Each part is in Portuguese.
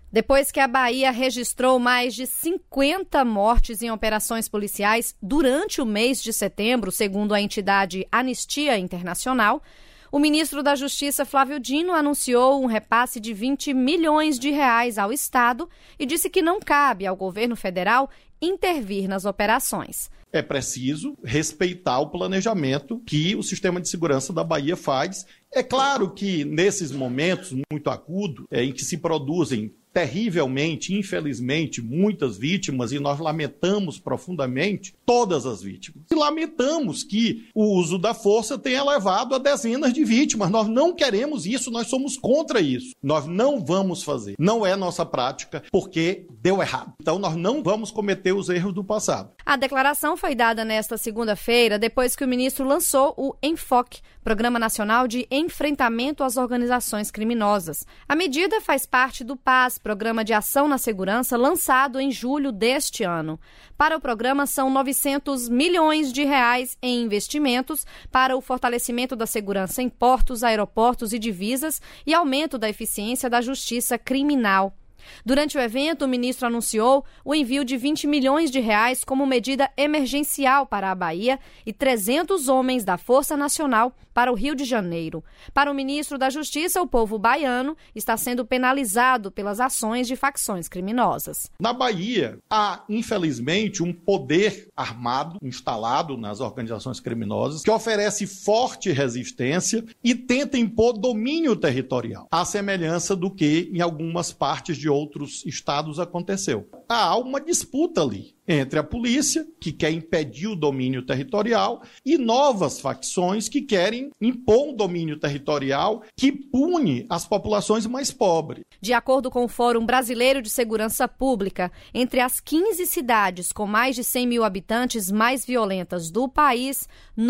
Depois que a Bahia registrou mais de 50 mortes em operações policiais durante o mês de setembro, segundo a entidade Anistia Internacional, o ministro da Justiça, Flávio Dino, anunciou um repasse de 20 milhões de reais ao Estado e disse que não cabe ao governo federal intervir nas operações. É preciso respeitar o planejamento que o sistema de segurança da Bahia faz. É claro que nesses momentos muito agudos, em que se produzem terrivelmente, infelizmente, muitas vítimas, e nós lamentamos profundamente todas as vítimas. E lamentamos que o uso da força tenha levado a dezenas de vítimas. Nós não queremos isso, nós somos contra isso. Nós não vamos fazer. Não é nossa prática, porque deu errado. Então nós não vamos cometer os erros do passado. A declaração foi dada nesta segunda-feira, depois que o ministro lançou o Enfoque, Programa Nacional de Enfrentamento às Organizações Criminosas. A medida faz parte do PAS, Programa de Ação na Segurança, lançado em julho deste ano. Para o programa, são 900 milhões de reais em investimentos para o fortalecimento da segurança em portos, aeroportos e divisas e aumento da eficiência da justiça criminal. Durante o evento, o ministro anunciou o envio de 20 milhões de reais como medida emergencial para a Bahia e 300 homens da Força Nacional para o Rio de Janeiro. Para o ministro da Justiça, o povo baiano está sendo penalizado pelas ações de facções criminosas. Na Bahia, há, infelizmente, um poder armado instalado nas organizações criminosas que oferece forte resistência e tenta impor domínio territorial, à semelhança do que em algumas partes de outros estados aconteceu. Há uma disputa ali entre a polícia, que quer impedir o domínio territorial, e novas facções que querem impor um domínio territorial que pune as populações mais pobres. De acordo com o Fórum Brasileiro de Segurança Pública, entre as 15 cidades com mais de 100 mil habitantes mais violentas do país,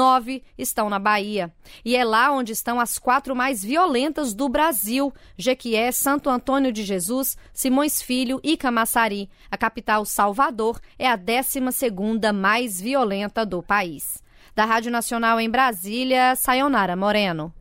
9 estão na Bahia. E é lá onde estão as 4 mais violentas do Brasil: Jequié, Santo Antônio de Jesus, Simões Filho e Camaçari. A capital, Salvador, é a 12ª mais violenta do país. Da Rádio Nacional em Brasília, Sayonara Moreno.